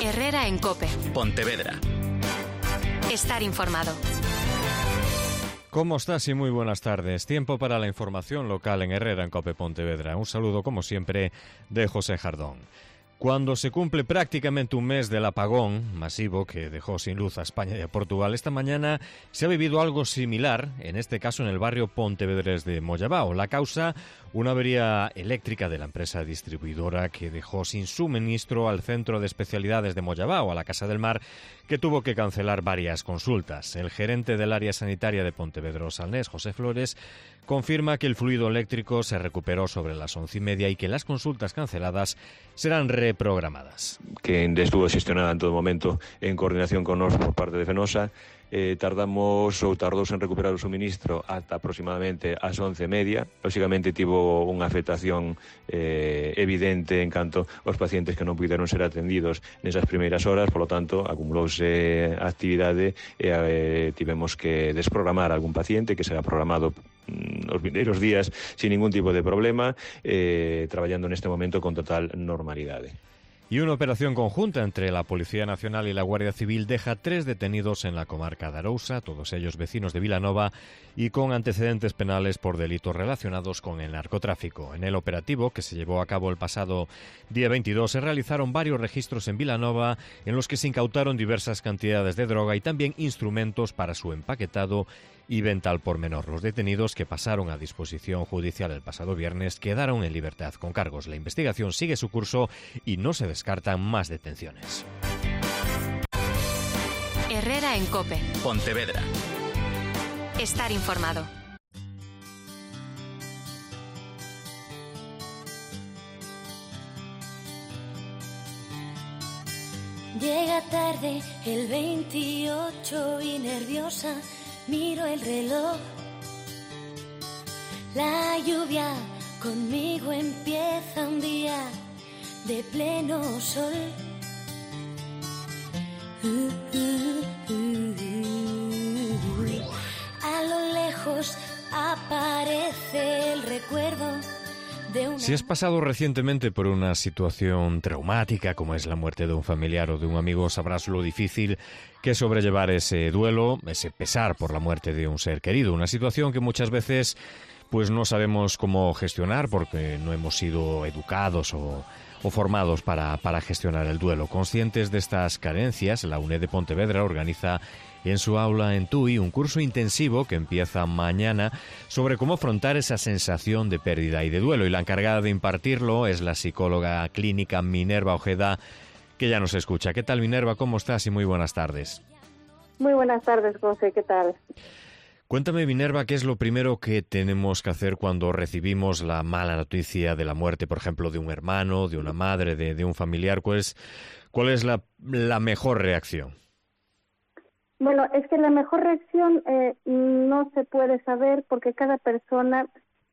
Herrera en COPE. Pontevedra. Estar informado. ¿Cómo estás? Y muy buenas tardes. Tiempo para la información local en Herrera en COPE Pontevedra. Un saludo, como siempre, de José Jardón. Cuando se cumple prácticamente un mes del apagón masivo que dejó sin luz a España y a Portugal, esta mañana se ha vivido algo similar, en este caso en el barrio Pontevedrés de Moyabao. La causa, una avería eléctrica de la empresa distribuidora que dejó sin suministro al Centro de Especialidades de Moyabao, a la Casa del Mar, que tuvo que cancelar varias consultas. El gerente del área sanitaria de Pontevedra Salnés, José Flores, confirma que el fluido eléctrico se recuperó sobre las 11:30 y que las consultas canceladas serán reprogramadas. Que estuvo xestionada en todo momento en coordinación con nós por parte de Fenosa. Tardou en recuperar o suministro ata aproximadamente as 11:30. Lóxicamente tivo unha afectación evidente en canto aos pacientes que non puderon ser atendidos nesas primeiras horas, polo tanto acumulouse a actividade e tivemos que desprogramar algún paciente que será programado os vindeiros días sin ningún tipo de problema, traballando neste momento con total normalidade. Y una operación conjunta entre la Policía Nacional y la Guardia Civil deja 3 detenidos en la comarca de Arousa, todos ellos vecinos de Vilanova y con antecedentes penales por delitos relacionados con el narcotráfico. En el operativo, que se llevó a cabo el pasado día 22, se realizaron varios registros en Vilanova en los que se incautaron diversas cantidades de droga y también instrumentos para su empaquetado y venta al por menor. Los detenidos, que pasaron a disposición judicial el pasado viernes, quedaron en libertad con cargos. La investigación sigue su curso y no se descartan más detenciones. Herrera en COPE. Pontevedra. Estar informado. Llega tarde el 28 y nerviosa miro el reloj. La lluvia conmigo empieza un día de pleno sol. A lo lejos aparece el recuerdo de una... Si has pasado recientemente por una situación traumática como es la muerte de un familiar o de un amigo, sabrás lo difícil que es sobrellevar ese duelo, ese pesar por la muerte de un ser querido. Una situación que muchas veces pues no sabemos cómo gestionar porque no hemos sido educados o formados para gestionar el duelo. Conscientes de estas carencias, la UNED de Pontevedra organiza en su aula en Tui un curso intensivo que empieza mañana sobre cómo afrontar esa sensación de pérdida y de duelo. Y la encargada de impartirlo es la psicóloga clínica Minerva Ojeda, que ya nos escucha. ¿Qué tal, Minerva? ¿Cómo estás? Y muy buenas tardes. Muy buenas tardes, José. ¿Qué tal? Cuéntame, Minerva, ¿qué es lo primero que tenemos que hacer cuando recibimos la mala noticia de la muerte, por ejemplo, de un hermano, de una madre, de un familiar? ¿Cuál es la mejor reacción? Bueno, es que la mejor reacción no se puede saber porque cada persona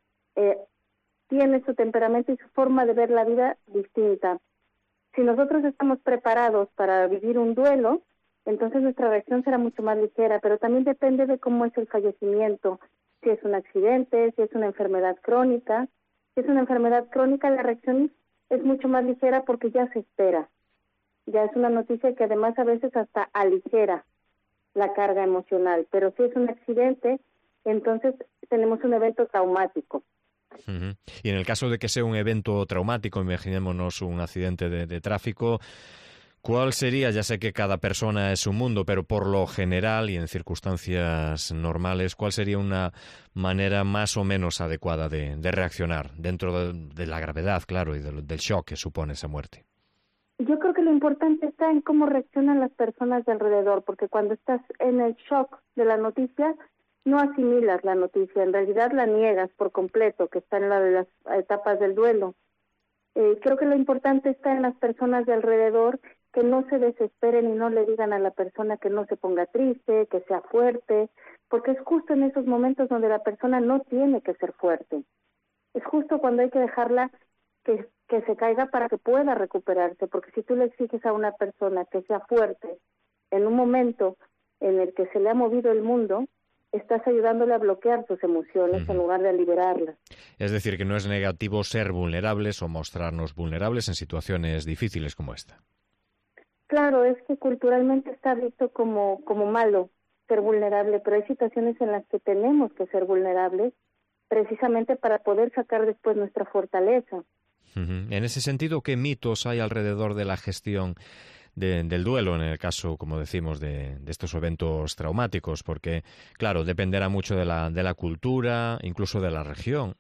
tiene su temperamento y su forma de ver la vida distinta. Si nosotros estamos preparados para vivir un duelo, entonces nuestra reacción será mucho más ligera, pero también depende de cómo es el fallecimiento, si es un accidente, si es una enfermedad crónica. Si es una enfermedad crónica, la reacción es mucho más ligera porque ya se espera. Ya es una noticia que además a veces hasta aligera la carga emocional, pero si es un accidente, entonces tenemos un evento traumático. Uh-huh. Y en el caso de que sea un evento traumático, imaginémonos un accidente de tráfico, ¿cuál sería? Ya sé que cada persona es un mundo, pero por lo general y en circunstancias normales, ¿cuál sería una manera más o menos adecuada de reaccionar dentro de la gravedad, claro, y del shock que supone esa muerte? Yo creo que lo importante está en cómo reaccionan las personas de alrededor, porque cuando estás en el shock de la noticia, no asimilas la noticia, en realidad la niegas por completo, que está en la de las etapas del duelo. Creo que lo importante está en las personas de alrededor, que no se desesperen y no le digan a la persona que no se ponga triste, que sea fuerte, porque es justo en esos momentos donde la persona no tiene que ser fuerte. Es justo cuando hay que dejarla que se caiga para que pueda recuperarse, porque si tú le exiges a una persona que sea fuerte en un momento en el que se le ha movido el mundo, estás ayudándole a bloquear sus emociones en lugar de liberarlas. Es decir, que no es negativo ser vulnerables o mostrarnos vulnerables en situaciones difíciles como esta. Claro, es que culturalmente está visto como malo ser vulnerable, pero hay situaciones en las que tenemos que ser vulnerables precisamente para poder sacar después nuestra fortaleza. Uh-huh. En ese sentido, ¿qué mitos hay alrededor de la gestión del duelo, en el caso, como decimos, de estos eventos traumáticos? Porque, claro, dependerá mucho de la cultura, incluso de la región.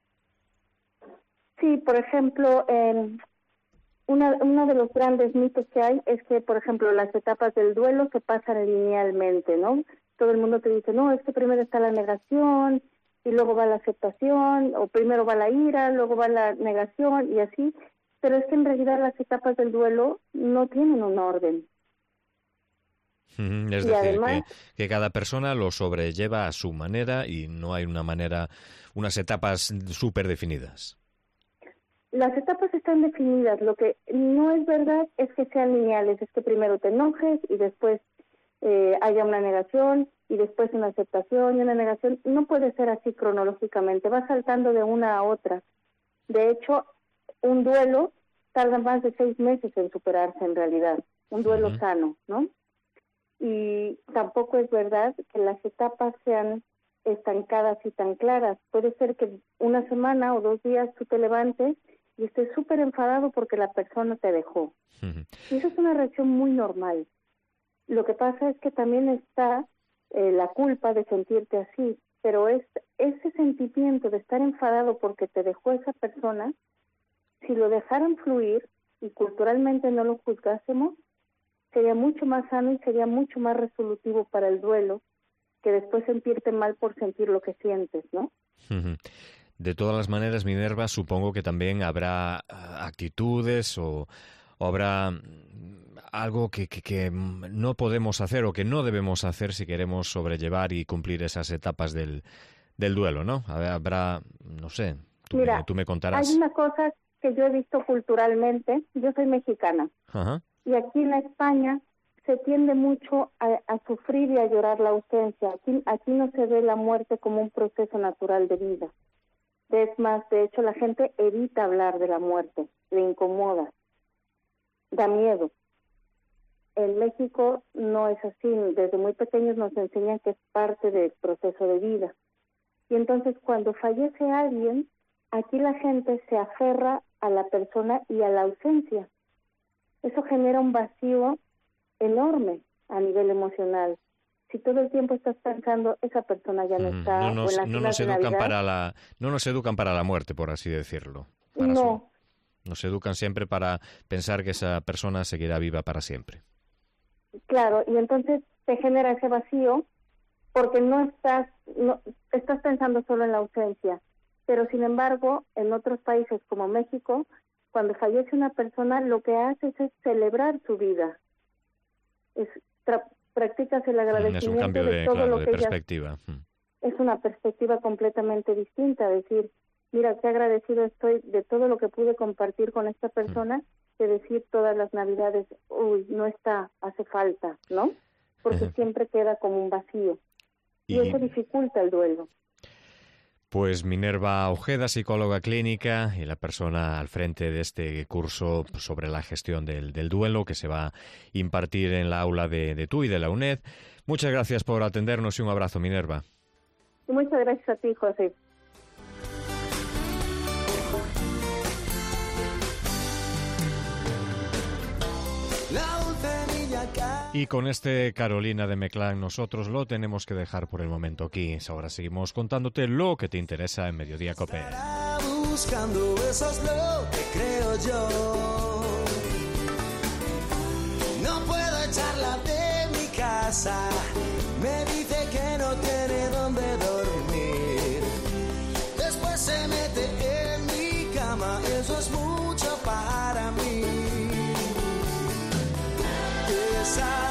Sí, por ejemplo, uno de los grandes mitos que hay es que, por ejemplo, las etapas del duelo se pasan linealmente, ¿no? Todo el mundo te dice, no, es que primero está la negación y luego va la aceptación, o primero va la ira, luego va la negación y así, pero es que en realidad las etapas del duelo no tienen un orden. Es decir, además, que cada persona lo sobrelleva a su manera y no hay unas etapas súper definidas. Las etapas están definidas. Lo que no es verdad es que sean lineales, es que primero te enojes y después haya una negación y después una aceptación y una negación. No puede ser así cronológicamente, va saltando de una a otra. De hecho, un duelo tarda más de 6 meses en superarse en realidad, un duelo sano, ¿no? Y tampoco es verdad que las etapas sean estancadas y tan claras. Puede ser que una semana o 2 días tú te levantes y estés súper enfadado porque la persona te dejó. Y eso es una reacción muy normal. Lo que pasa es que también está la culpa de sentirte así, pero ese sentimiento de estar enfadado porque te dejó esa persona, si lo dejaran fluir y culturalmente no lo juzgásemos, sería mucho más sano y sería mucho más resolutivo para el duelo que después sentirte mal por sentir lo que sientes, ¿no? De todas las maneras, Minerva, supongo que también habrá actitudes o habrá algo que no podemos hacer o que no debemos hacer si queremos sobrellevar y cumplir esas etapas del duelo, ¿no? Habrá, no sé, tú me contarás. Hay una cosa que yo he visto culturalmente. Yo soy mexicana. Ajá. Y aquí en España se tiende mucho a sufrir y a llorar la ausencia. Aquí no se ve la muerte como un proceso natural de vida. Es más, de hecho, la gente evita hablar de la muerte, le incomoda, da miedo. En México no es así. Desde muy pequeños nos enseñan que es parte del proceso de vida. Y entonces cuando fallece alguien, aquí la gente se aferra a la persona y a la ausencia. Eso genera un vacío enorme a nivel emocional. Si todo el tiempo estás pensando, esa persona ya no está. No nos educan para la muerte, por así decirlo. Nos educan siempre para pensar que esa persona seguirá viva para siempre. Claro, y entonces te genera ese vacío porque no estás pensando solo en la ausencia. Pero sin embargo, en otros países como México, cuando fallece una persona, lo que haces es celebrar su vida. Practicas el agradecimiento. Es un cambio de perspectiva. Es una perspectiva completamente distinta. Decir, mira, qué agradecido estoy de todo lo que pude compartir con esta persona, que decir todas las Navidades, uy, no está, hace falta, ¿no? Porque siempre queda como un vacío. Y eso dificulta el duelo. Pues Minerva Ojeda, psicóloga clínica y la persona al frente de este curso sobre la gestión del duelo que se va a impartir en la aula de TUI de la UNED. Muchas gracias por atendernos y un abrazo, Minerva. Y muchas gracias a ti, José. Y con este Carolina de Meclán nosotros lo tenemos que dejar por el momento aquí. Ahora seguimos contándote lo que te interesa en Mediodía Cope. Buscando eso es lo que creo yo. No puedo echarla de mi casa. Me dice que no tiene dónde dormir. Después se mete en mi cama. Eso es mucho para mí. Esa